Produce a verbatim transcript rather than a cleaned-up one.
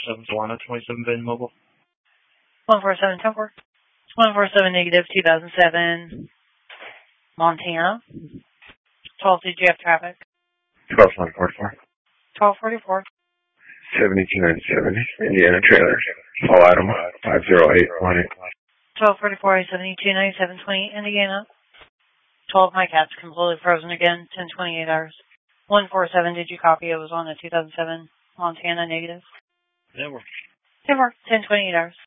seven Solana, twenty-seven Bend Mobile. one four seven, ten four. one four seven negative two thousand seven Montana. twelve C G F traffic. twelve one forty-four. twelve forty-four. seventy-two ninety-seven Indiana trailer. All item five zero eight one eight. twelve forty-four, seventy-two ninety-seven twenty Indiana. twelve My Cat's completely frozen again. ten twenty-eight hours. one four seven, did you copy? It was on the two thousand seven Montana negative. Network. ten four, ten twenty-eight hours.